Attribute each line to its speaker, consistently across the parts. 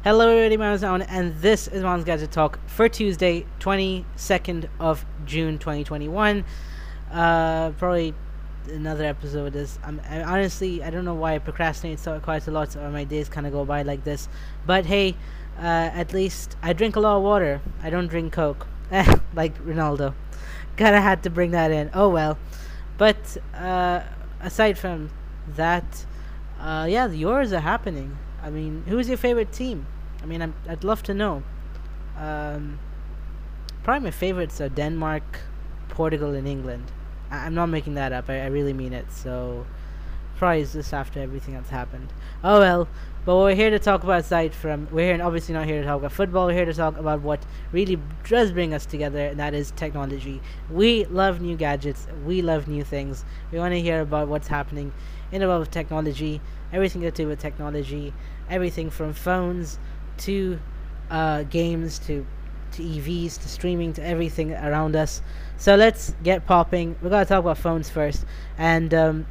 Speaker 1: Hello everybody, my name is Alan, and this is Man's Gadget Talk for Tuesday, 22nd of June 2021. Probably another episode of this. Honestly, I don't know why I procrastinate so quite a lot, so my days kind of go by like this. But hey, at least I drink a lot of water. I don't drink Coke, like Ronaldo. Kinda had to bring that in. Oh well. But aside from that, yeah, the Euros are happening. I mean, who's your favorite team? I mean, I'd love to know. Um, Probably my favorites are Denmark, Portugal, and England. I'm not making that up. I really mean it. So, probably is this after everything that's happened. Oh well. But what we're here to talk about, aside from we're here, obviously not here to talk about football. We're here to talk about what really does bring us together, and that is technology. We love new gadgets. We love new things. We want to hear about what's happening in the world of technology. Everything to do with technology. Everything from phones to games to EVs to streaming to everything around us. So let's get popping. We're gonna talk about phones first, and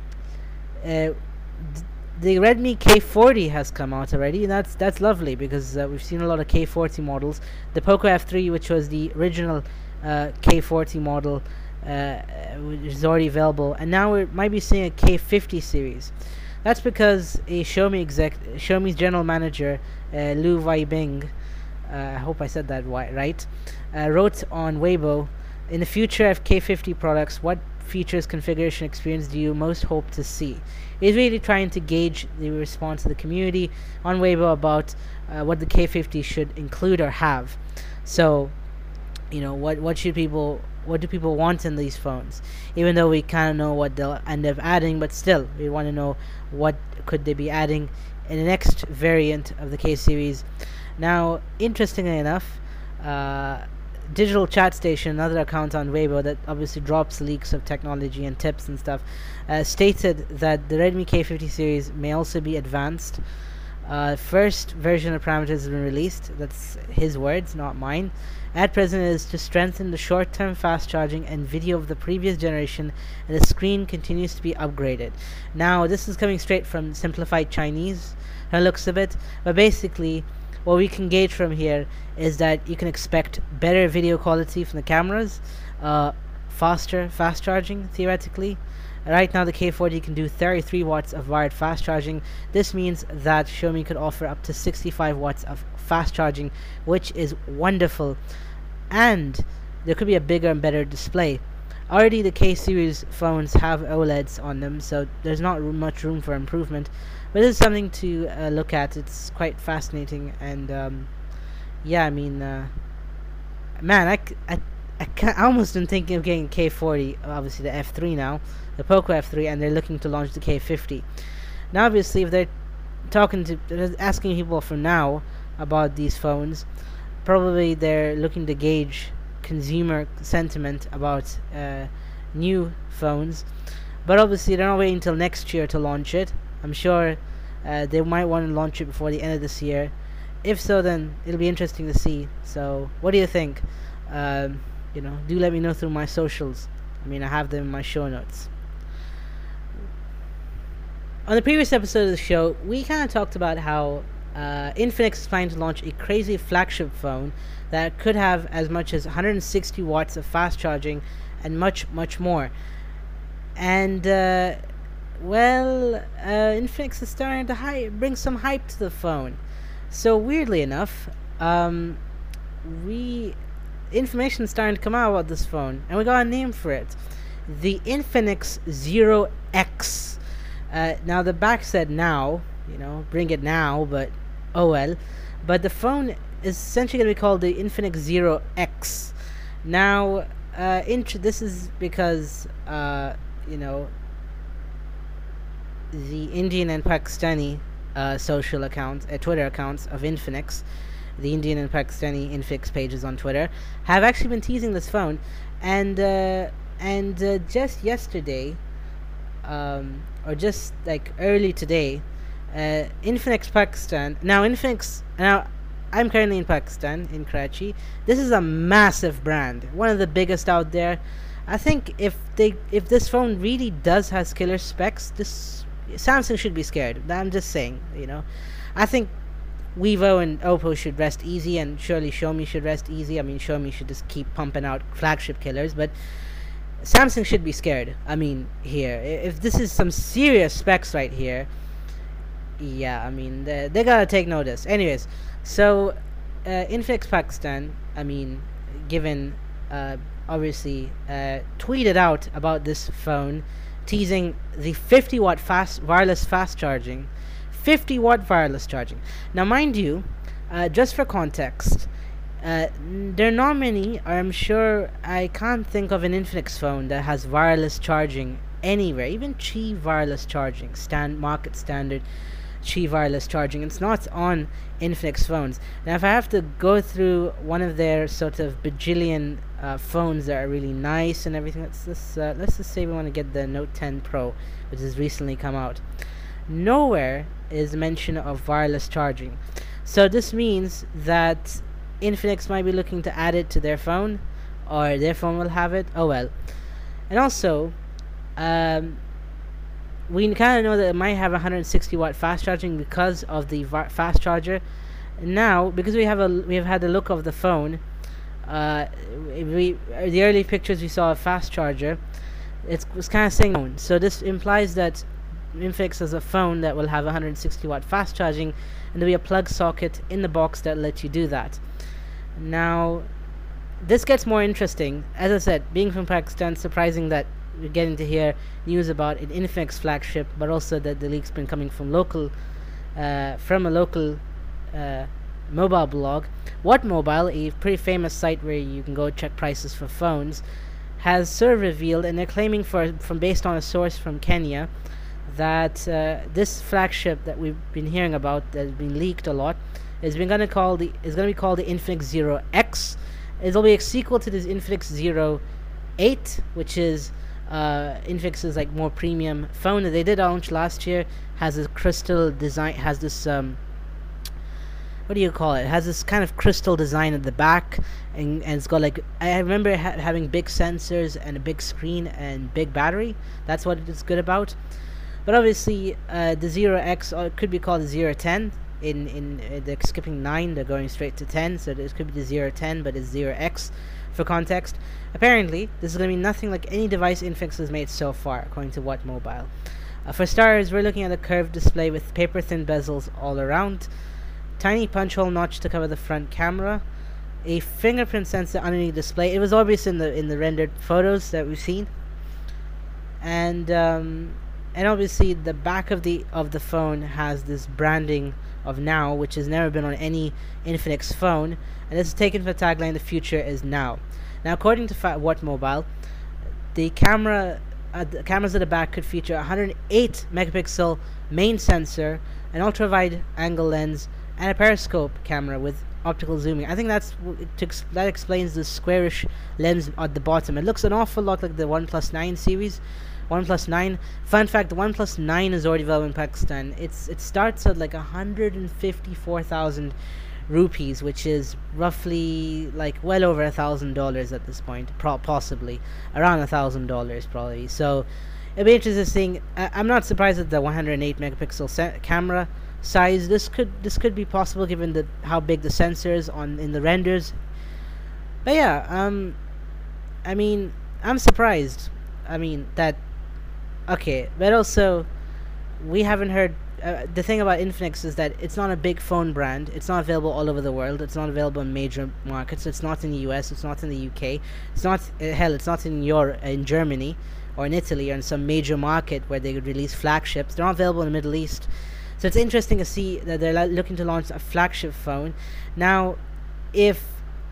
Speaker 1: the Redmi K40 has come out already, and that's lovely because we've seen a lot of K40 models. The Poco F3, which was the original K40 model, is already available, and now we might be seeing a K50 series. That's because a Xiaomi's general manager, Lu Weibing, I hope I said that right, wrote on Weibo, in the future of K50 products, what features, configuration, experience do you most hope to see? He's really trying to gauge the response of the community on Weibo about what the K50 should include or have. So, what do people want in these phones? Even though we kind of know what they'll end up adding, but still, we want to know what could they be adding in the next variant of the K series. Now, interestingly enough, Digital Chat Station, another account on Weibo that obviously drops leaks of technology and tips and stuff, stated that the Redmi K50 series may also be advanced. First version of parameters has been released. That's his words, not mine. At present, it is to strengthen the short-term fast charging and video of the previous generation, and the screen continues to be upgraded. Now, this is coming straight from simplified Chinese, it looks of it, but basically, what we can gauge from here is that you can expect better video quality from the cameras, faster fast charging, theoretically. Right now, the K40 can do 33 watts of wired fast charging. This means that Xiaomi could offer up to 65 watts of fast charging, which is wonderful. And there could be a bigger and better display. Already, the K series phones have OLEDs on them, so there's not much room for improvement. But this is something to look at. It's quite fascinating, and yeah, I mean, man, I almost been thinking of getting K40, obviously the F3 now, the Poco F3, and they're looking to launch the K50. Now, obviously, if they're asking people from now about these phones, probably they're looking to gauge consumer sentiment about new phones. But obviously, they're not waiting until next year to launch it. I'm sure they might want to launch it before the end of this year. If so, then it'll be interesting to see. So, what do you think? Do let me know through my socials. I mean, I have them in my show notes. On the previous episode of the show, we kind of talked about how Infinix is planning to launch a crazy flagship phone that could have as much as 160 watts of fast charging and much, much more. And, Infinix is starting to bring some hype to the phone. So, weirdly enough, information is starting to come out about this phone, and we got a name for it. The Infinix Zero X. Now, the back said now, bring it now, but oh well. But the phone is essentially going to be called the Infinix Zero X. Now, this is because, the Indian and Pakistani social accounts, Twitter accounts of Infinix, the Indian and Pakistani Infinix pages on Twitter, have actually been teasing this phone, and just yesterday, or just like early today, Infinix Pakistan. Now, I'm currently in Pakistan, in Karachi. This is a massive brand, one of the biggest out there. I think if this phone really does has killer specs, Samsung should be scared. I'm just saying, I think Vivo and Oppo should rest easy, and surely Xiaomi should rest easy. I mean, Xiaomi should just keep pumping out flagship killers, but Samsung should be scared. I mean, here, if this is some serious specs right here, yeah, I mean, they gotta take notice. Anyways, so Infinix Pakistan, I mean, given obviously tweeted out about this phone, teasing the 50-watt wireless fast charging. 50-watt wireless charging. Now, mind you, just for context, there are not many, or I'm sure I can't think of an Infinix phone that has wireless charging anywhere, even Qi wireless charging, market standard Qi wireless charging. It's not on Infinix phones. Now, if I have to go through one of their sort of bajillion phones that are really nice and everything, let's just say we want to get the Note 10 Pro, which has recently come out. Nowhere is mention of wireless charging. So this means that Infinix might be looking to add it to their phone, or their phone will have it. Oh well. And also, we kind of know that it might have 160-watt fast charging because of the fast charger. Now, because we have had a look of the phone, the early pictures we saw a fast charger. It was kind of saying so. This implies that Infinix has a phone that will have 160-watt fast charging, and there'll be a plug socket in the box that lets you do that. Now, this gets more interesting. As I said, being from Pakistan, surprising that we're getting to hear news about an Infinix flagship, but also that the leak's been coming from a local mobile blog. What Mobile, a pretty famous site where you can go check prices for phones, has sort of revealed, and they're claiming from based on a source from Kenya, that this flagship that we've been hearing about, that has been leaked a lot, is going to be called the Infinix Zero X. It'll be a sequel to this Infinix Zero 8, which is Infinix's like more premium phone that they did launch last year. Has a crystal design. Has this what do you call it? It has this kind of crystal design at the back, and it's got like, I remember having big sensors and a big screen and big battery. That's what it's good about. But obviously, the Zero X could be called the Zero 10. They're skipping 9, they're going straight to 10, so it could be the Zero 10, but it's Zero X for context. Apparently, this is going to be nothing like any device Infinix has made so far, according to What Mobile. For starters, we're looking at a curved display with paper-thin bezels all around, tiny punch hole notch to cover the front camera, a fingerprint sensor underneath the display. It was obvious in the rendered photos that we've seen, and obviously the back of the phone has this branding of Now, which has never been on any Infinix phone, and this is taken for the tagline, "The future is now." Now, according to What Mobile, the cameras at the back could feature a 108 megapixel main sensor, an ultra wide angle lens, and a periscope camera with optical zooming. I think that explains the squarish lens at the bottom. It looks an awful lot like the OnePlus 9 series. OnePlus 9. Fun fact: the OnePlus 9 is already available in Pakistan. It starts at like 154,000 rupees, which is roughly like well over $1,000 at this point, possibly around $1,000 probably. So it'll be interesting. I'm not surprised at the 108 megapixel camera size. This could be possible given how big the sensor is in the renders. But yeah, I mean, I'm surprised. I mean that. Okay, but also we haven't heard. The thing about Infinix is that it's not a big phone brand. It's not available all over the world. It's not available in major markets. It's not in the US. It's not in the UK. It's not it's not in Germany or in Italy or in some major market where they could release flagships. They're not available in the Middle East. So it's interesting to see that they're looking to launch a flagship phone. Now, if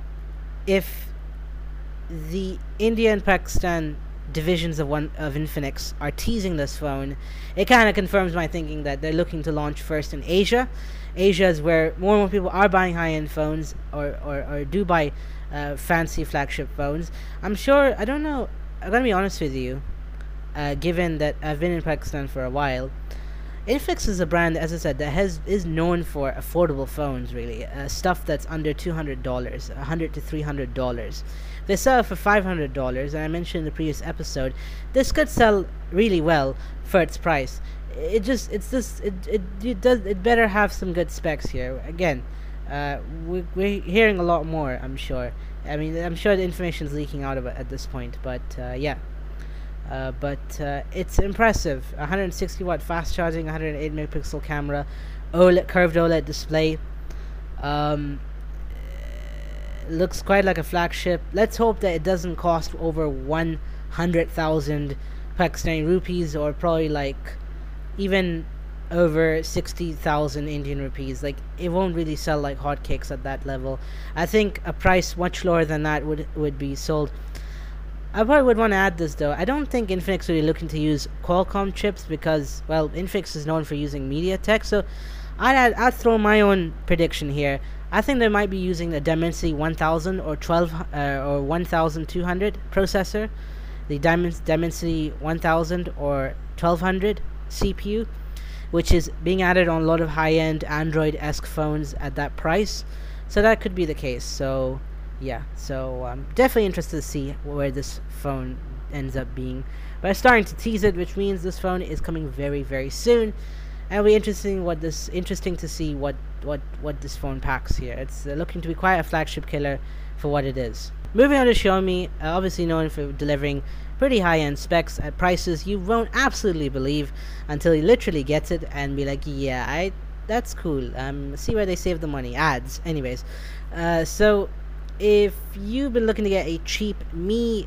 Speaker 1: the India and Pakistan divisions of Infinix are teasing this phone, it kind of confirms my thinking that they're looking to launch first in Asia. Asia is where more and more people are buying high-end phones or do buy fancy flagship phones. I'm sure, I don't know, I'm going to be honest with you, given that I've been in Pakistan for a while, Infinix is a brand, as I said, that is known for affordable phones. Really, stuff that's under $200, $100 to $300. They sell for $500, and I mentioned in the previous episode, this could sell really well for its price. It better have some good specs here. Again, we're hearing a lot more. I'm sure. I mean, I'm sure the information is leaking out of it at this point, but yeah. But it's impressive. 160 watt fast charging, 108 megapixel camera, OLED, curved OLED display. Looks quite like a flagship. Let's hope that it doesn't cost over 100,000 Pakistani rupees, or probably like even over 60,000 Indian rupees. Like, it won't really sell like hotcakes at that level. I think a price much lower than that would be sold. I probably would want to add this though. I don't think Infinix will be looking to use Qualcomm chips because, well, Infinix is known for using MediaTek. So I'd throw my own prediction here. I think they might be using the Dimensity 1000 or 1200 processor, the Dimensity 1000 or 1200 CPU, which is being added on a lot of high-end Android-esque phones at that price. So that could be the case. So yeah, so I'm definitely interested to see where this phone ends up being. But I'm starting to tease it, which means this phone is coming very, very soon. And it'll be interesting to see what this phone packs here. It's looking to be quite a flagship killer for what it is. Moving on to Xiaomi, obviously known for delivering pretty high-end specs at prices you won't absolutely believe until you literally get it and be like, yeah, that's cool. See where they save the money. Ads. Anyways, so if you've been looking to get a cheap Mi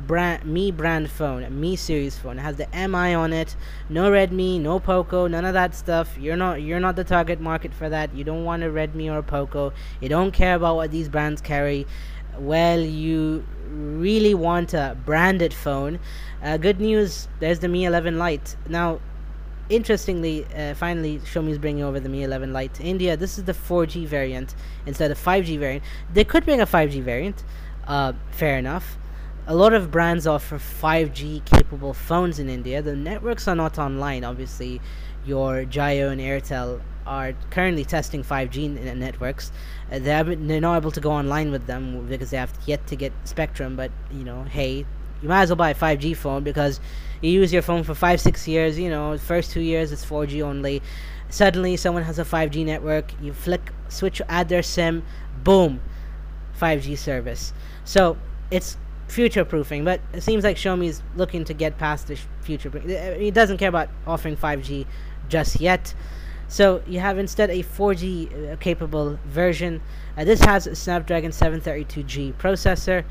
Speaker 1: brand phone, a Mi series phone, it has the Mi on it, no Redmi, no Poco, none of that stuff. You're not the target market for that. You don't want a Redmi or a Poco. You don't care about what these brands carry. Well, you really want a branded phone. Good news, there's the Mi 11 Lite. Now, interestingly, finally Xiaomi is bringing over the Mi 11 Lite to India. This is the 4G variant instead of 5G variant. They could bring a 5G variant, fair enough. A lot of brands offer 5G capable phones in India. The networks are not online. Obviously, your Jio and Airtel are currently testing 5G networks. They're not able to go online with them because they have yet to get spectrum. But hey, you might as well buy a 5G phone because you use your phone for 5-6 years. First 2 years it's 4G only. Suddenly someone has a 5G network. You switch, add their SIM, boom, 5G service. So it's future proofing, but it seems like Xiaomi is looking to get past the future. It doesn't care about offering 5G just yet. So you have instead a 4G capable version. This has a Snapdragon 732G processor.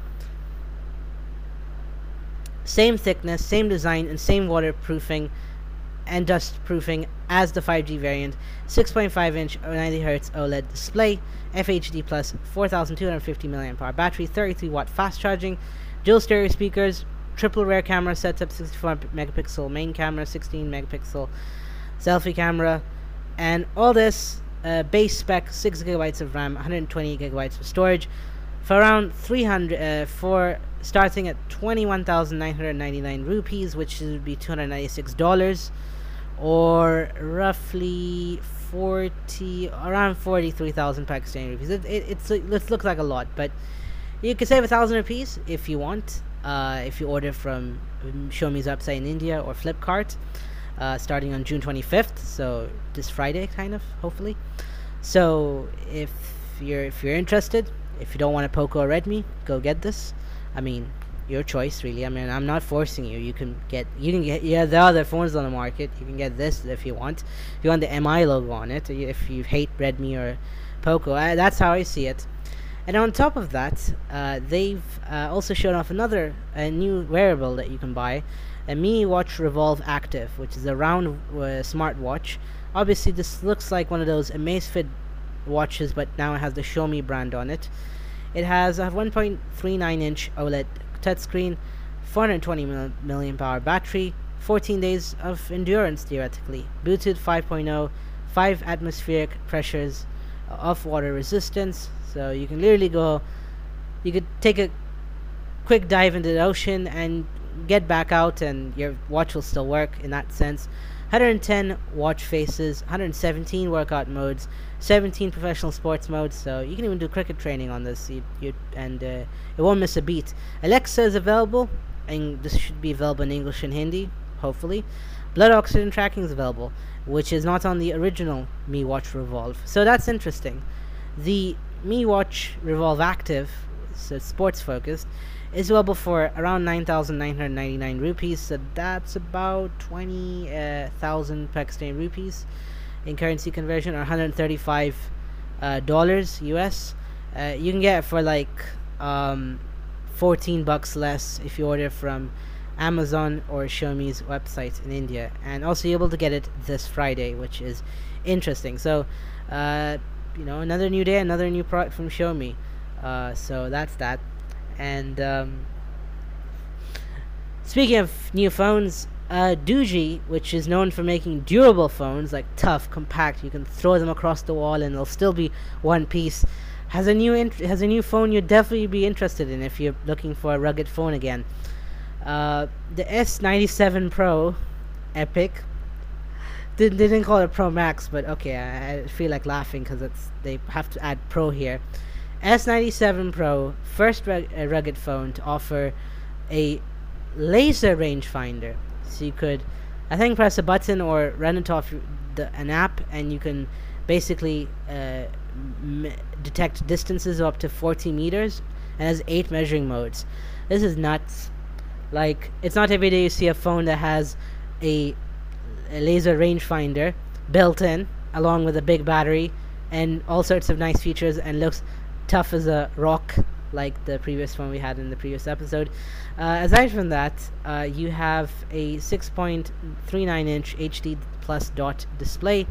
Speaker 1: Same thickness, same design, and same waterproofing and dust proofing as the 5G variant. 6.5 inch 90Hz OLED display, FHD plus, 4250 mAh battery, 33 watt fast charging, dual stereo speakers, triple rear camera setup, 64 megapixel main camera, 16 megapixel selfie camera, and all this base spec, 6 gigabytes of RAM, 128 gigabytes of storage, for around 300 for starting at 21,999 rupees, which would be $296, or roughly around 43,000 Pakistani rupees. It looks like a lot, but you can save 1,000 rupees if you want, if you order from Xiaomi's website in India or Flipkart, starting on June 25th, so this Friday, kind of, hopefully. So if you're interested, if you don't want a Poco or Redmi, go get this. I mean, your choice, really. I mean, I'm not forcing you. You can get the other phones on the market. You can get this if you want. If you want the MI logo on it, if you hate Redmi or Poco, that's how I see it. And on top of that, they've also shown off another new wearable that you can buy, a Mi Watch Revolve Active, which is a round smartwatch. Obviously, this looks like one of those Amazfit watches, but now it has the Xiaomi brand on it. It has a 1.39 inch OLED touchscreen, 420 mAh battery, 14 days of endurance theoretically, Bluetooth 5.0, 5 atmospheric pressures of water resistance. So you can literally you could take a quick dive into the ocean and get back out and your watch will still work in that sense. 110 watch faces, 117 workout modes, 17 professional sports modes. So you can even do cricket training on this. And it won't miss a beat. Alexa is available, and this should be available in English and Hindi, hopefully. Blood oxygen tracking is available, which is not on the original Mi Watch Revolve. So that's interesting. The Mi Watch Revolve Active, so it's sports focused, is available for around 9,999 rupees. So that's about 20,000 Pakistani rupees in currency conversion, or 135 dollars US. You can get it for like $14 less if you order from Amazon or Xiaomi's website in India, and also you're able to get it this Friday, which is interesting. So another new day, another new product from Xiaomi. So that's that. And speaking of new phones, Doogee, which is known for making durable phones, like tough, compact, you can throw them across the wall and they'll still be one piece, has a new phone you'd definitely be interested in if you're looking for a rugged phone again. The S97 Pro Epic. They didn't call it Pro Max, but okay, I feel like laughing because they have to add Pro here. S97 Pro, first rugged phone to offer a laser rangefinder. So you could, I think, press a button or run it off an app, and you can basically detect distances of up to 40 meters, and has 8 measuring modes. This is nuts. Like, it's not every day you see a phone that has a laser rangefinder built in, along with a big battery and all sorts of nice features, and looks tough as a rock, like the previous phone we had in the previous episode. Aside from that, you have a 6.39-inch HD plus dot display,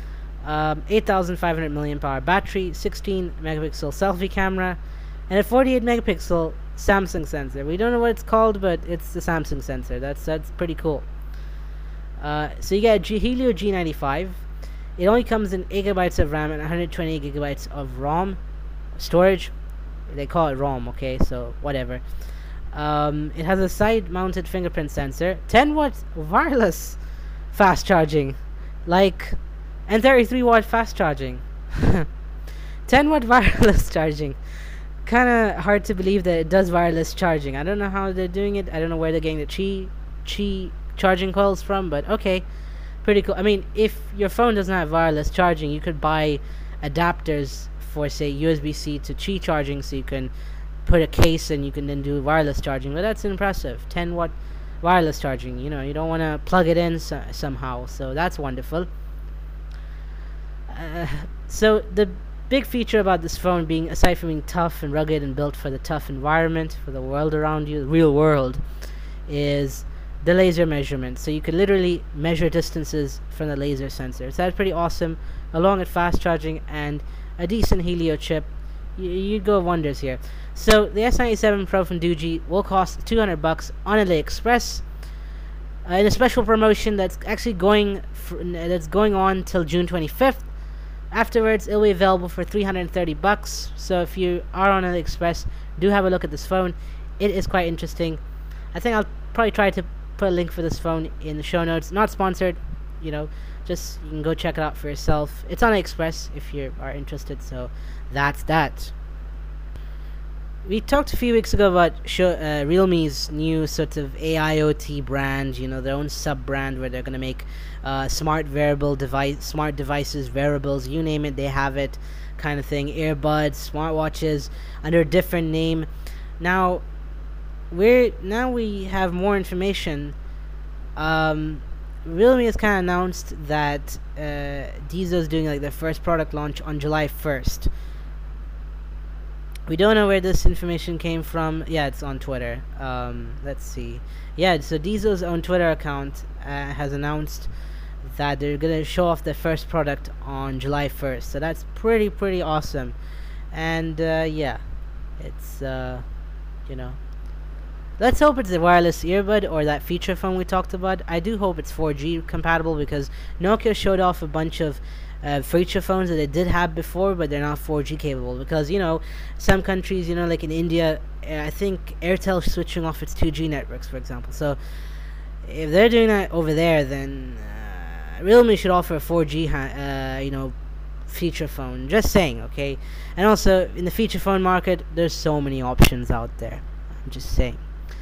Speaker 1: 8,500 milliamp-hour battery, 16 megapixel selfie camera, and a 48 megapixel Samsung sensor. We don't know what it's called, but it's the Samsung sensor. That's pretty cool. So you get a Helio G95. It only comes in 8 gigabytes of RAM and 128 gigabytes of ROM storage. They call it ROM, okay, so whatever. It has a side-mounted fingerprint sensor, 10-watt wireless fast charging, and 33-watt fast charging. 10-watt wireless charging. Kind of hard to believe that it does wireless charging. I don't know how they're doing it. I don't know where they're getting the Qi charging coils from, but okay, pretty cool. I mean, if your phone doesn't have wireless charging, you could buy adapters for, say, USB-C to Qi charging, so you can put a case and you can then do wireless charging. But that's impressive. 10-watt wireless charging. You don't want to plug it in somehow, so that's wonderful. So the big feature about this phone, being, aside from being tough and rugged and built for the tough environment, for the world around you, the real world, is the laser measurement. So you could literally measure distances from the laser sensor. So that's pretty awesome, along with fast charging and a decent Helio chip. You'd go wonders here. So the S97 Pro from Doogee will cost $200 on AliExpress, in a special promotion that's actually going on till June 25th. Afterwards, it'll be available for $330. So if you are on AliExpress, do have a look at this phone. It is quite interesting. I think I'll probably try to put a link for this phone in the show notes. Not sponsored, just you can go check it out for yourself. It's on AliExpress if you are interested. So that's that. We talked a few weeks ago about Realme's new sort of AIoT brand, their own sub-brand where they're going to make smart devices, wearables, you name it, they have it, kind of thing. Earbuds, smartwatches, under a different name. Now we have more information. Realme has kind of announced that Dezou is doing their first product launch on July 1st. We don't know where this information came from. Yeah, it's on Twitter. Let's see. Yeah, so Dezou's own Twitter account has announced that they're going to show off their first product on July 1st. So that's pretty awesome. And yeah, it's, let's hope it's a wireless earbud or that feature phone we talked about. I do hope it's 4G compatible, because Nokia showed off a bunch of feature phones that they did have before, but they're not 4G capable. Because, some countries, like in India, I think Airtel's switching off its 2G networks, for example. So if they're doing that over there, then Realme should offer a 4G, feature phone. Just saying, okay. And also in the feature phone market, there's so many options out there. I'm just saying.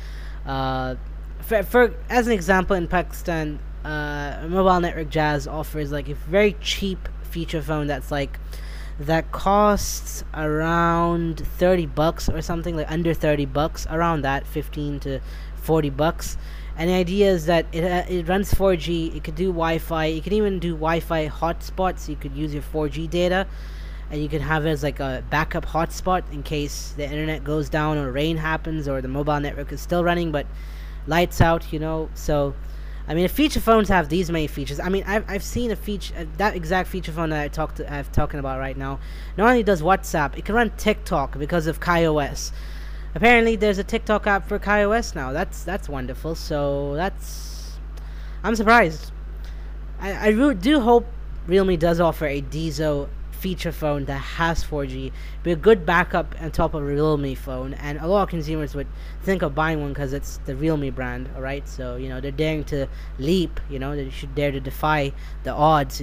Speaker 1: For as an example, in Pakistan, Mobile Network Jazz offers like a very cheap feature phone that costs around $30 or something, like under $30, around that, 15 to $40. And the idea is that it runs 4G. It could do Wi-Fi. It could even do Wi-Fi hotspot, so you could use your 4G data, and you can have it as like a backup hotspot in case the internet goes down or rain happens or the mobile network is still running but lights out. So I mean, if feature phones have these many features, I mean, I've seen a feature, that exact feature phone that I'm talking about right now. Not only does WhatsApp, it can run TikTok because of KaiOS. Apparently, there's a TikTok app for KaiOS now. That's wonderful. So I'm surprised. I do hope Realme does offer a Dizo feature phone that has 4G, be a good backup on top of a Realme phone, and a lot of consumers would think of buying one because it's the Realme brand, alright? So, they're daring to leap, they should dare to defy the odds,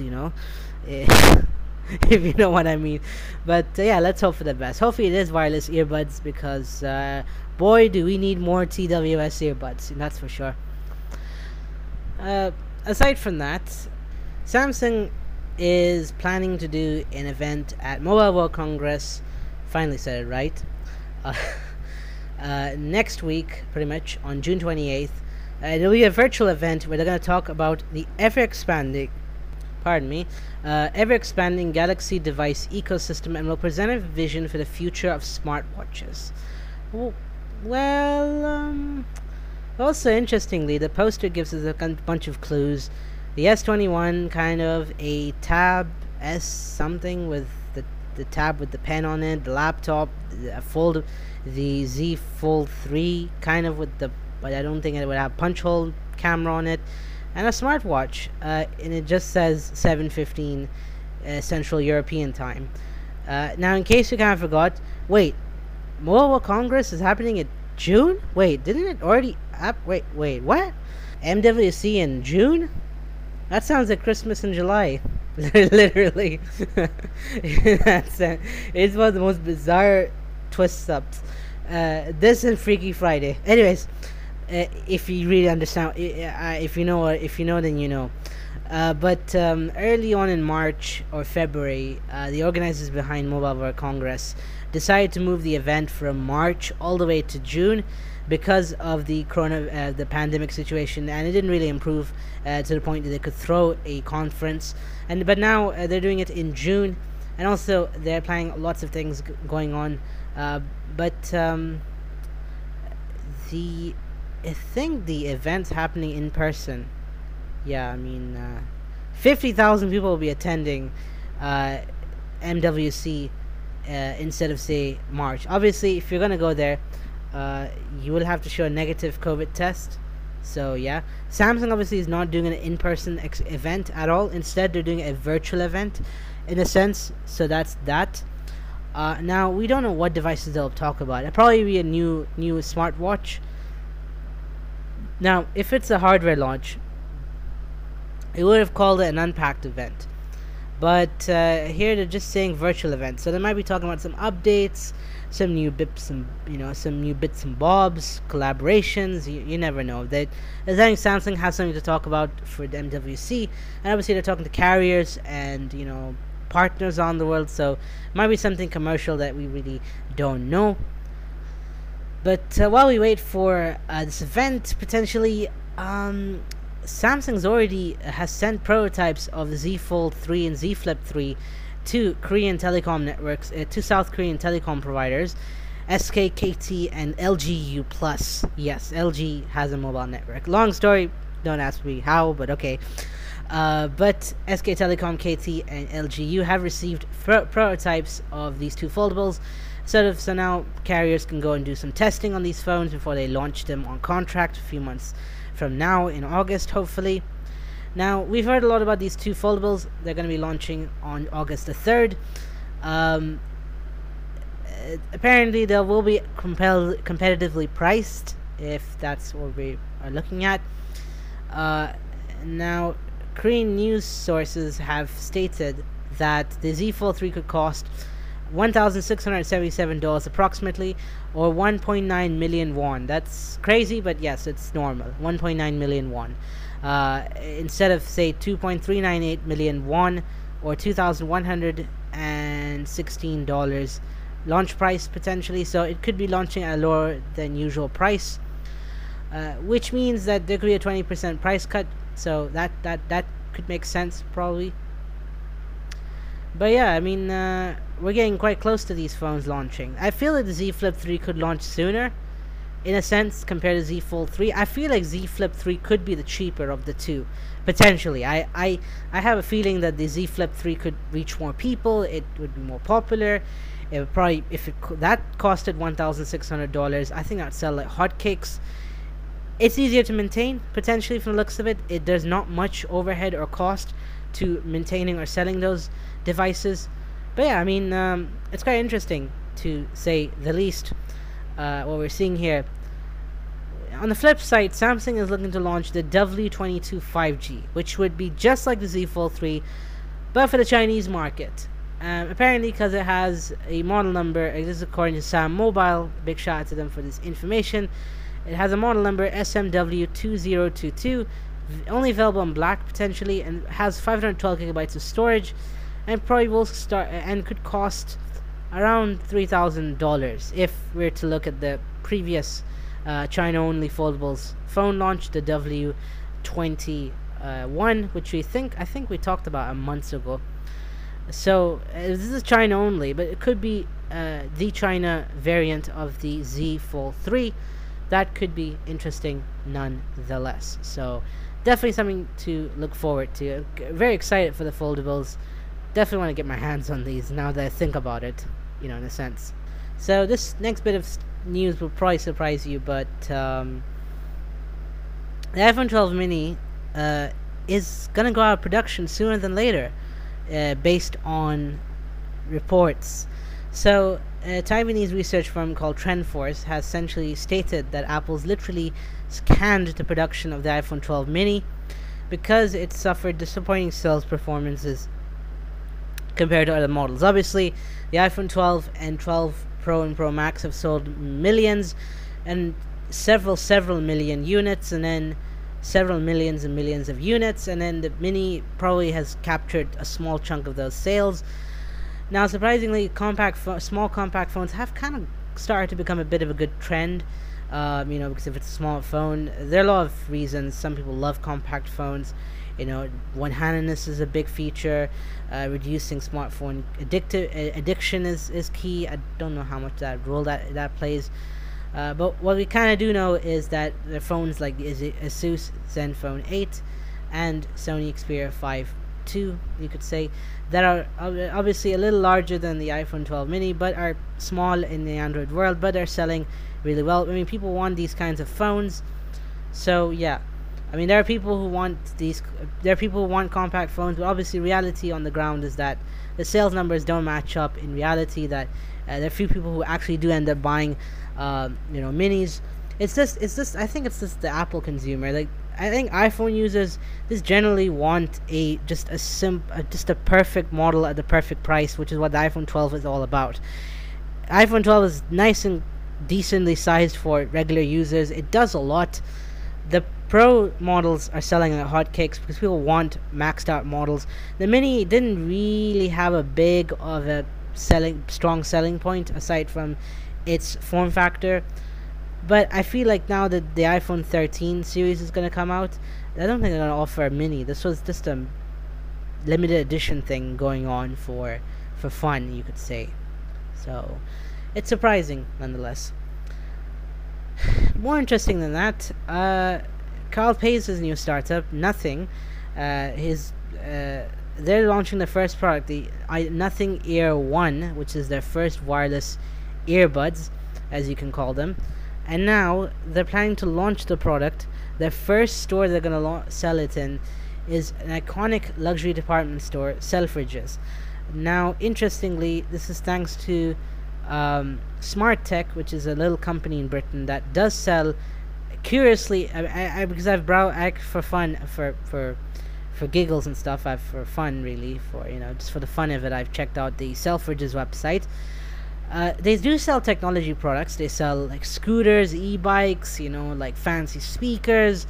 Speaker 1: if you know what I mean. But yeah, let's hope for the best. Hopefully it is wireless earbuds because boy, do we need more TWS earbuds, that's for sure. Aside from that, Samsung is planning to do an event at Mobile World Congress. Finally said it right. Next week, pretty much on June 28th. It'll be a virtual event where they're going to talk about the ever-expanding Galaxy device ecosystem, and will present a vision for the future of smartwatches. Also interestingly, the poster gives us a bunch of clues. The S21, kind of a Tab S something with the tab with the pen on it, the laptop, the Z Fold 3, kind of with but I don't think it would have punch hole camera on it, and a smartwatch, and it just says 7:15 Central European time. Now, in case you kind of forgot, wait, Mobile World Congress is happening in June? Wait, didn't it already wait, what? MWC in June? That sounds like Christmas in July. Literally. It's one of the most bizarre twist-ups. This and Freaky Friday. Anyways, if you really understand, if you know, then you know. But early on in March or February, the organizers behind Mobile World Congress decided to move the event from March all the way to June because of the the pandemic situation, and it didn't really improve to the point that they could throw a conference. But now they're doing it in June, and also they're planning lots of things going on. But I think the event's happening in person. Yeah, I mean, 50,000 people will be attending MWC instead of, say, March. Obviously, if you're going to go there, you will have to show a negative COVID test. So, yeah. Samsung, obviously, is not doing an in-person event at all. Instead, they're doing a virtual event, in a sense. So, that's that. Now, we don't know what devices they'll talk about. It'll probably be a new smartwatch. Now, if it's a hardware launch, it would have called it an unpacked event, but here they're just saying virtual event. So they might be talking about some updates, some new bits and bobs, collaborations. You never know. I think Samsung has something to talk about for the MWC, and obviously they're talking to carriers and partners on the world. So it might be something commercial that we really don't know. But while we wait for this event, potentially. Samsung's already has sent prototypes of the Z Fold 3 and Z Flip 3 to Korean telecom networks, to South Korean telecom providers, SK, KT, and LGU Plus. Yes, LG has a mobile network. Long story, don't ask me how, but okay. But SK Telecom, KT, and LGU have received prototypes of these two foldables. So now carriers can go and do some testing on these phones before they launch them on contract a few months from now in August, hopefully. Now, we've heard a lot about these two foldables. They're going to be launching on August the 3rd. Apparently, they will be competitively priced, if that's what we are looking at. Now, Korean news sources have stated that the Z Fold 3 could cost $1,677 approximately, or 1.9 million won. That's crazy, but yes, it's normal. 1.9 million won. Instead of, say, 2.398 million won, or $2,116 launch price potentially. So it could be launching at a lower than usual price, which means that there could be a 20% price cut. So that could make sense probably. But yeah, I mean, we're getting quite close to these phones launching. I feel like the Z Flip 3 could launch sooner, in a sense, compared to Z Fold 3. I feel like Z Flip 3 could be the cheaper of the two, potentially. I have a feeling that the Z Flip 3 could reach more people. It would be more popular. It would probably, if that costed $1,600, I think I'd sell like hotcakes. It's easier to maintain, potentially, from the looks of it. There's not much overhead or cost to maintaining or selling those devices. But yeah, I mean, it's quite interesting, to say the least, what we're seeing here. On the flip side, Samsung is looking to launch the W22 5G, which would be just like the Z Fold 3, but for the Chinese market. Apparently, because it has a model number, this is according to Sam Mobile, big shout out to them for this information. It has a model number SMW2022, only available in black potentially, and has 512 gigabytes of storage, and probably will start and could cost around $3,000 if we're to look at the previous China-only foldables phone launch, the W21, which I think we talked about a month ago. So this is China only, but it could be the China variant of the Z Fold 3. That could be interesting nonetheless. So definitely something to look forward to. Very excited for the foldables. Definitely want to get my hands on these now that I think about it, in a sense. So this next bit of news will probably surprise you, but the iPhone 12 mini is gonna go out of production sooner than later, based on reports. So a Taiwanese research firm called TrendForce has essentially stated that Apple's literally canned the production of the iPhone 12 mini because it suffered disappointing sales performances compared to other models. Obviously, the iPhone 12 and 12 Pro and Pro Max have sold millions and several million units, and then several millions and millions of units, and then the mini probably has captured a small chunk of those sales. Now, surprisingly, small compact phones have kind of started to become a bit of a good trend. Because if it's a small phone, there are a lot of reasons. Some people love compact phones. One-handedness is a big feature. Reducing smartphone addiction is key. I don't know how much that role that plays. But what we kind of do know is that the phones like the Asus Zenfone 8 and Sony Xperia 5 II, you could say, that are obviously a little larger than the iPhone 12 mini, but are small in the Android world, but are selling really well. I mean, people want these kinds of phones, so yeah. I mean, there are people who want compact phones, but obviously reality on the ground is that the sales numbers don't match up in reality. That there are few people who actually do end up buying minis. It's just I think it's just the Apple consumer. Like, I think iPhone users just generally want just a perfect model at the perfect price, which is what the iPhone 12 is all about. iPhone 12 is nice and decently sized for regular users. It does a lot. The Pro models are selling like hotcakes because people want maxed out models. The Mini didn't really have a big of a strong selling point aside from its form factor. But I feel like now that the iPhone 13 series is going to come out, I don't think they're going to offer a mini. This was just a limited edition thing going on for fun, you could say. So it's surprising nonetheless. More interesting than that, Carl Paice's new startup, Nothing, they're launching their first product, the Nothing Ear 1, which is their first wireless earbuds, as you can call them. And now they're planning to launch the product. Their first store they're going to sell it in is an iconic luxury department store, Selfridges. Now, interestingly, this is thanks to Smart Tech, which is a little company in Britain that does sell. Curiously, because I've browsed for fun for for giggles and stuff, for fun really, for just for the fun of it, I've checked out the Selfridges website. They do sell technology products. They sell like scooters, e-bikes, like fancy speakers,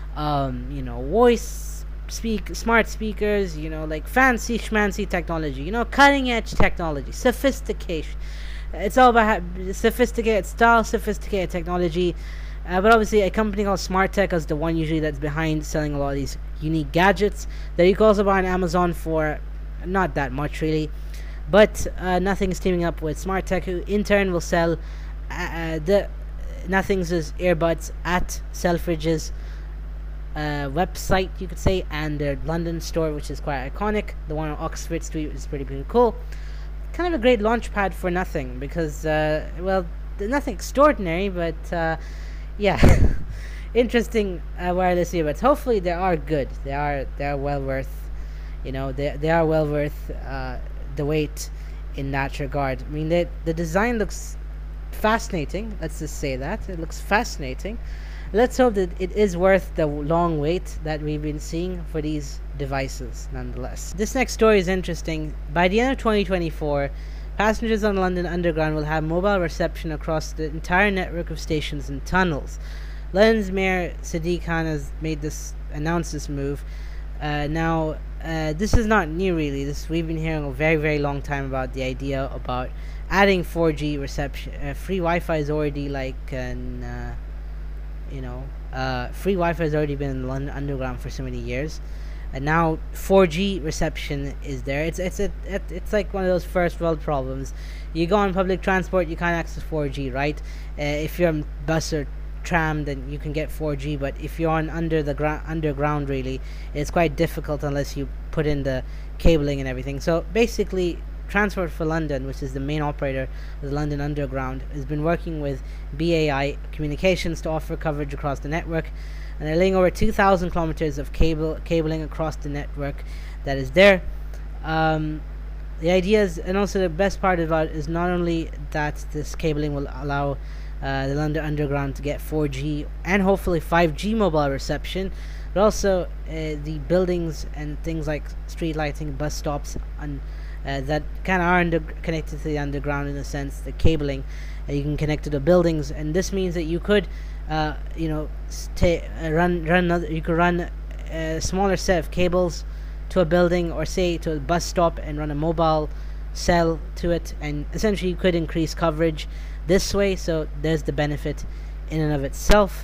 Speaker 1: voice smart speakers, like fancy schmancy technology, cutting edge technology, sophistication. It's all about sophisticated style, sophisticated technology. But obviously, a company called SmartTech is the one usually that's behind selling a lot of these unique gadgets that you can also buy on Amazon for not that much really. But Nothing's teaming up with SmartTech, who in turn will sell the Nothing's earbuds at Selfridges website, you could say, and their London store, which is quite iconic. The one on Oxford Street is pretty cool. Kind of a great launch pad for Nothing because, nothing extraordinary, but yeah, interesting wireless earbuds. Hopefully, they are good. They are well worth, they are well worth the wait in that regard. I mean, the design looks fascinating. Let's just say that it looks fascinating. Let's hope that it is worth the long wait that we've been seeing for these devices, nonetheless. This next story is interesting. By the end of 2024, passengers on London Underground will have mobile reception across the entire network of stations and tunnels. London's Mayor Sadiq Khan has announced this move. This is not new, really. We've been hearing a very, very long time about the idea about adding 4G reception. Free Wi-Fi is already free Wi-Fi has already been in the London Underground for so many years, and now 4G reception is there. It's like one of those first world problems. You go on public transport, you can't access 4G, right? If you're on bus or tram, then you can get 4G, but if you're on underground, really, it's quite difficult unless you put in the cabling and everything. So basically, Transport for London, which is the main operator of the London Underground, has been working with BAI Communications to offer coverage across the network, and they're laying over 2,000 kilometers of cabling across the network that is there. The idea is, and also the best part about it is not only that this cabling will allow the London Underground to get 4G and hopefully 5G mobile reception, but also the buildings and things like street lighting, bus stops, and that kind of are connected to the underground in a sense. The cabling, you can connect to the buildings, and this means that you could, you could run a smaller set of cables to a building, or say to a bus stop, and run a mobile cell to it, and essentially you could increase coverage this way. So there's the benefit in and of itself.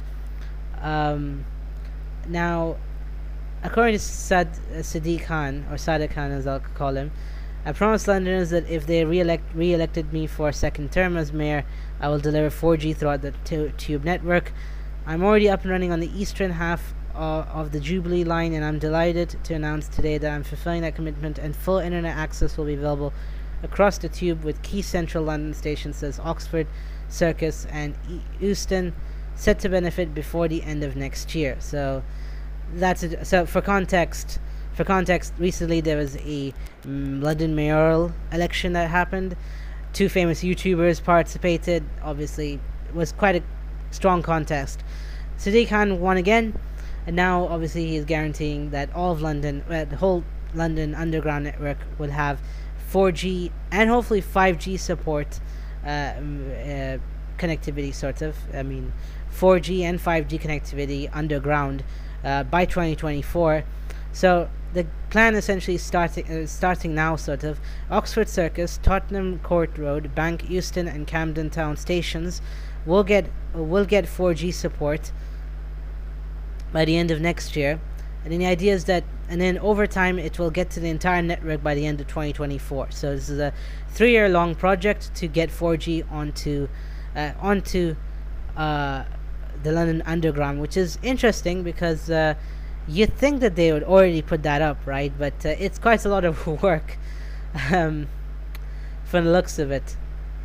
Speaker 1: Now, according to Sadiq Khan, or Sadiq Khan as I'll call him, I promised Londoners that if they re-elected me for a second term as mayor, I will deliver 4G throughout the tube network. I'm already up and running on the eastern half of the Jubilee line, and I'm delighted to announce today that I'm fulfilling that commitment, and full internet access will be available across the tube with key central London stations such as Oxford, Circus, and Euston set to benefit before the end of next year. So that's it. So for context, recently there was a London mayoral election that happened. Two famous YouTubers participated. Obviously, it was quite a strong contest. Sadiq Khan won again, and now obviously he is guaranteeing that all of London, the whole London Underground network, will have 4G and hopefully 5G support, connectivity, sort of. I mean, 4G and 5G connectivity underground by 2024. So the plan essentially starting now, sort of. Oxford Circus, Tottenham Court Road, Bank, Euston, and Camden Town stations will get 4G support by the end of next year, and then the idea is that, and then over time it will get to the entire network by the end of 2024. So this is a 3-year long project to get 4G onto the London Underground, which is interesting because you'd think that they would already put that up, right? But it's quite a lot of work, from the looks of it,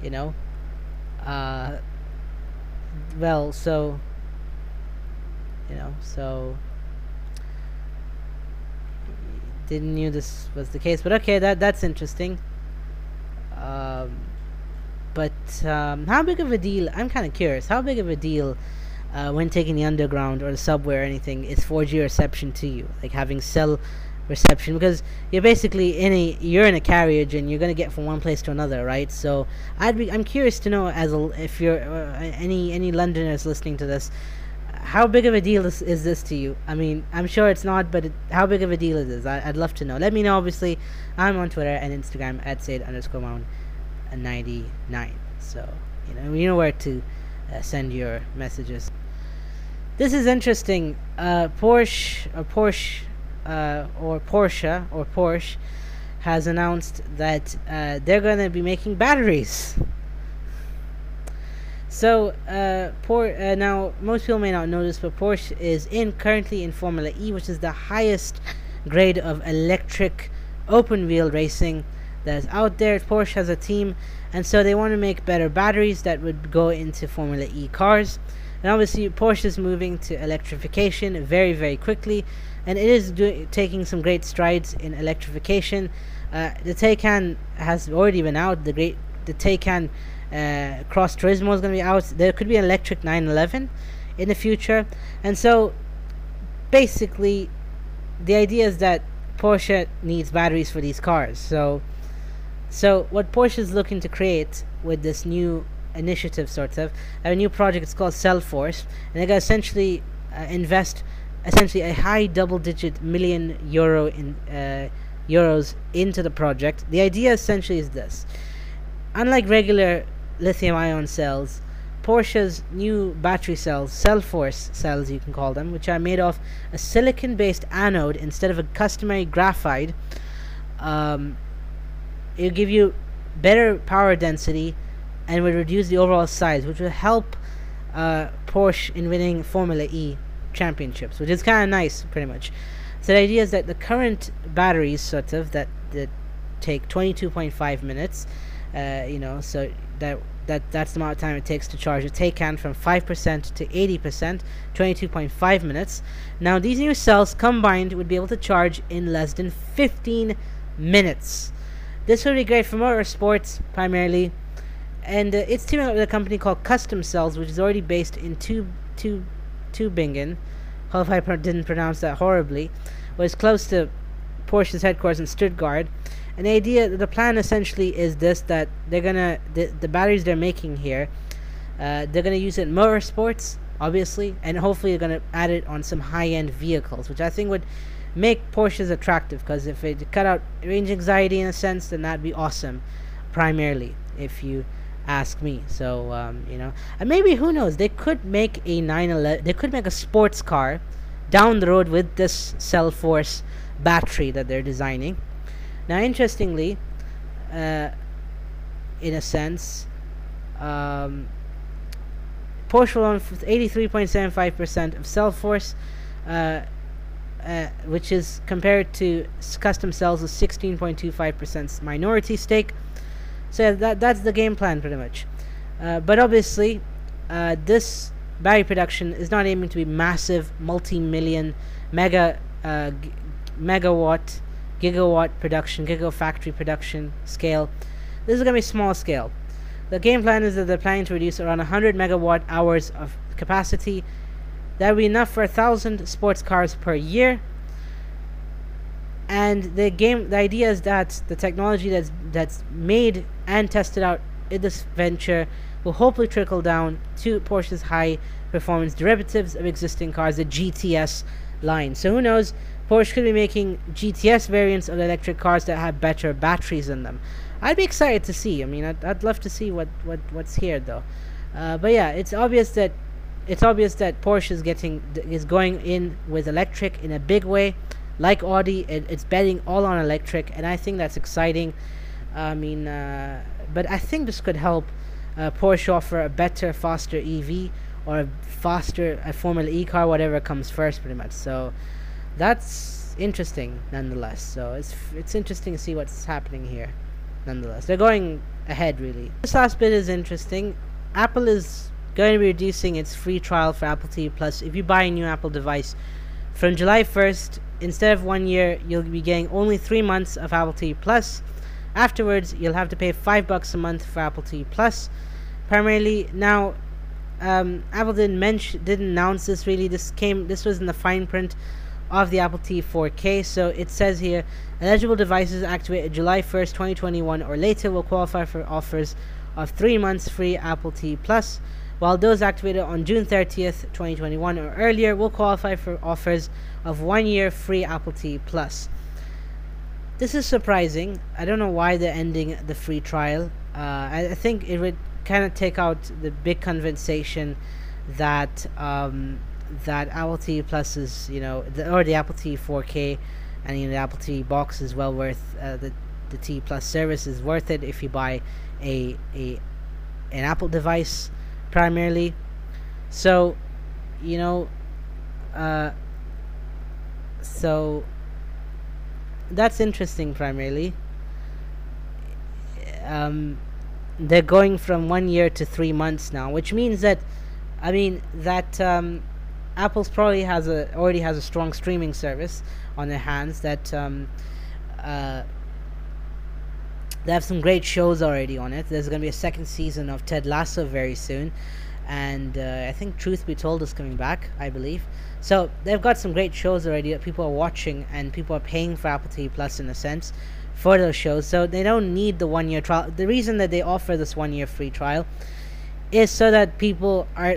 Speaker 1: so didn't knew this was the case, but okay, that's interesting. But how big of a deal? I'm kind of curious. How big of a deal when taking the underground or the subway or anything, it's 4G reception to you, like having cell reception, because you're in a carriage and you're gonna get from one place to another, right? So I'm curious to know, if you're any Londoners listening to this, how big of a deal is this to you? I mean, I'm sure it's not, but how big of a deal it is? I'd love to know. Let me know. Obviously, I'm on Twitter and Instagram at Said_Mound99. So you know where to send your messages. This is interesting. Porsche has announced that they're going to be making batteries. So, now most people may not know this, but Porsche is currently in Formula E, which is the highest grade of electric open wheel racing that is out there. Porsche has a team, and so they want to make better batteries that would go into Formula E cars. And obviously, Porsche is moving to electrification very, very quickly, and it is taking some great strides in electrification. The Taycan has already been out. The Taycan Cross Turismo is going to be out. There could be an electric 911 in the future, and so basically, the idea is that Porsche needs batteries for these cars. So what Porsche is looking to create with this new initiative, sort of a new project, it's called Cellforce, and they're going to essentially invest a high double-digit million euros into the project. The idea essentially is this: unlike regular lithium-ion cells, Porsche's new battery cells, Cellforce cells you can call them, which are made of a silicon-based anode instead of a customary graphite, it'll give you better power density and will reduce the overall size, which will help Porsche in winning Formula E championships, which is kind of nice, pretty much. So the idea is that the current batteries, sort of, that take 22.5 minutes, so that's the amount of time it takes to charge a Taycan from 5% to 80%, 22.5 minutes. Now, these new cells combined would be able to charge in less than 15 minutes. This would be great for motorsports, primarily, and it's teaming up with a company called Custom Cells, which is already based in Tübingen. Hope I didn't pronounce that horribly. But it's close to Porsche's headquarters in Stuttgart. And the plan essentially is this: that they're gonna the batteries they're making here, they're gonna use it in motorsports, obviously, and hopefully they're gonna add it on some high-end vehicles, which I think would make Porsches attractive. Because if it cut out range anxiety in a sense, then that'd be awesome, primarily, if you ask me. So and maybe, who knows, they could make a 911, they could make a sports car down the road with this Cellforce battery that they're designing. Now, interestingly, in a sense, Porsche will own 83.75% of Cellforce, which is compared to Custom Cells' 16.25% minority stake. So that's the game plan, pretty much. But obviously, this battery production is not aiming to be massive, multi-million, megawatt, gigawatt production, gigafactory production scale. This is going to be small scale. The game plan is that they're planning to reduce around 100 megawatt hours of capacity. That would be enough for 1,000 sports cars per year. And the idea is that the technology that's made and tested out in this venture will hopefully trickle down to Porsche's high performance derivatives of existing cars, the GTS line. So who knows, Porsche could be making GTS variants of electric cars that have better batteries in them. I'd be excited to see. I mean, I'd love to see what's here, though. But yeah, it's obvious that Porsche is going in with electric in a big way. Like Audi, it's betting all on electric, and I think that's exciting. But I think this could help Porsche offer a better, faster EV, or a Formula E car, whatever comes first, pretty much. So that's interesting, nonetheless. So it's interesting to see what's happening here, nonetheless. They're going ahead, really. This last bit is interesting. Apple is going to be reducing its free trial for Apple TV Plus. If you buy a new Apple device from July 1st, instead of 1 year, you'll be getting only 3 months of Apple TV Plus. Afterwards, you'll have to pay $5 a month for Apple TV Plus. Primarily, now, Apple didn't announce this really. This was in the fine print of the Apple TV 4K. So it says here, eligible devices activated July 1st, 2021 or later will qualify for offers of 3 months free Apple TV Plus, while those activated on June 30th, 2021 or earlier will qualify for offers of 1 year free Apple TV Plus. This is surprising. I don't know why they're ending the free trial. I think it would kind of take out the big conversation that that Apple TV Plus is, or the Apple TV 4K and the Apple TV box is well worth the TV Plus service is worth it if you buy an Apple device primarily. So, so that's interesting primarily. They're going from 1 year to 3 months now, which means that, Apple's probably already has a strong streaming service on their hands that they have some great shows already on it. There's going to be a second season of Ted Lasso very soon, and I think Truth Be Told is coming back, I believe. So they've got some great shows already that people are watching, and people are paying for Apple TV Plus in a sense for those shows. So they don't need the 1 year trial. The reason that they offer this 1 year free trial is so that people are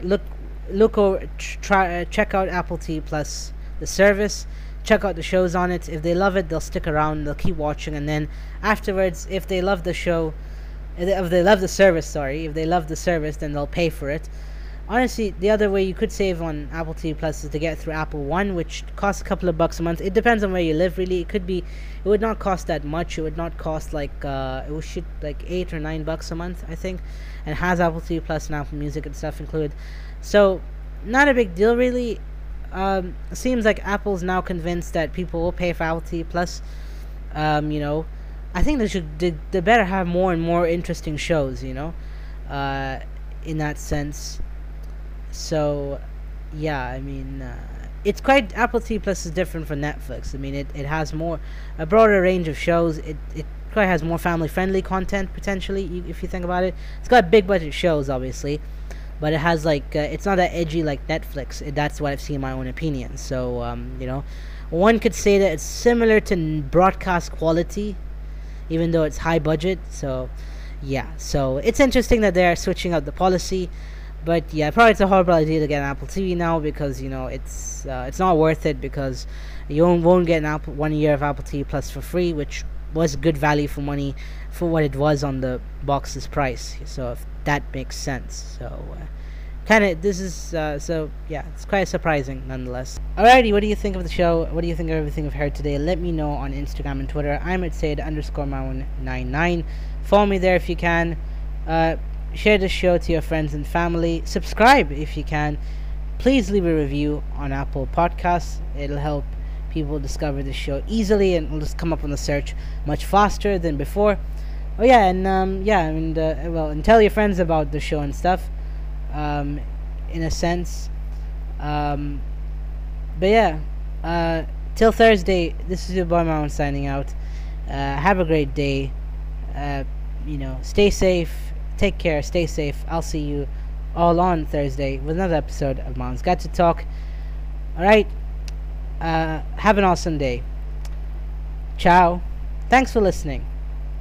Speaker 1: check out Apple TV Plus, the service, check out the shows on it. If they love it, they'll stick around, they'll keep watching, and then afterwards, if they love the service, then they'll pay for it. Honestly, the other way you could save on Apple TV Plus is to get through Apple One, which costs a couple of bucks a month. It depends on where you live, really. It would not cost that much. It would not cost like $8 or $9 a month, I think, and has Apple TV Plus and Apple Music and stuff included. So, not a big deal, really. It seems like Apple's now convinced that people will pay for Apple TV Plus. I think they better have more and more interesting shows, in that sense. So, yeah, it's quite, Apple TV Plus is different from Netflix. It has a broader range of shows. It quite has more family-friendly content, potentially, if you think about it. It's got big budget shows, obviously, but it has, it's not that edgy like Netflix. That's what I've seen in my own opinion. So, one could say that it's similar to broadcast quality, even though it's high budget. So, yeah. So, it's interesting that they're switching out the policy. But yeah, probably it's a horrible idea to get an Apple TV now because it's not worth it, because you won't get 1 year of Apple TV Plus for free, which was good value for money for what it was on the box's price. So if that makes sense. So it's quite surprising nonetheless. Alrighty, what do you think of the show? What do you think of everything I've heard today? Let me know on Instagram and Twitter. I'm at Said_Maroon99. Follow me there if you can. Share the show to your friends and family. Subscribe if you can. Please leave a review on Apple Podcasts. It'll help people discover the show easily, and it'll just come up on the search much faster than before. Oh yeah, and tell your friends about the show and stuff. In a sense. But yeah, till Thursday, this is your boy Maroon signing out. Have a great day. Stay safe. Take care, stay safe. I'll see you all on Thursday with another episode of Maroon's Got to Talk. Alright, have an awesome day. Ciao. Thanks for listening.